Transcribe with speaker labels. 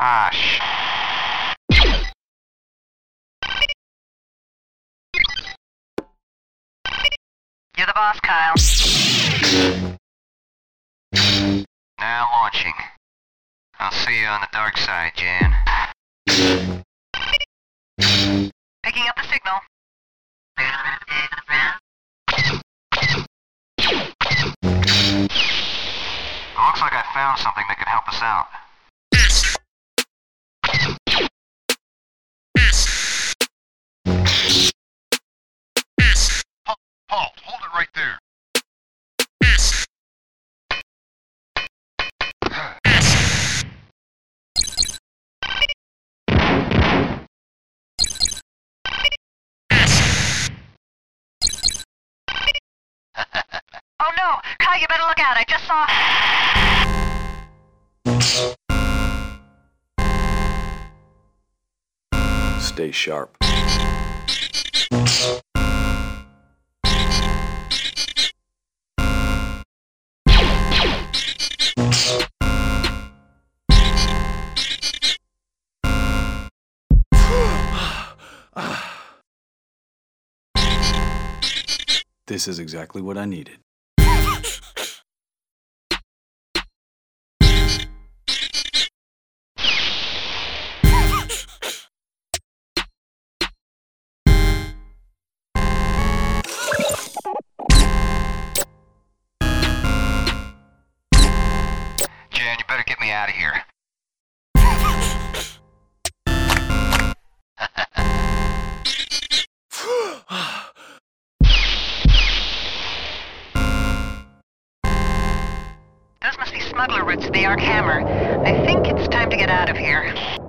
Speaker 1: Ah, sh...
Speaker 2: You're the boss, Kyle.
Speaker 1: Now launching. I'll see you on the dark side, Jan.
Speaker 2: Picking up the signal.
Speaker 1: Looks like I found something that can help us out. Halt! Hold it right there.
Speaker 2: Oh no! Kyle, you better look out. I just saw...
Speaker 3: Stay sharp. This is exactly what I needed.
Speaker 1: Jan, you better get me out of here.
Speaker 2: Those must be smuggler routes to the Ark Hammer. I think it's time to get out of here.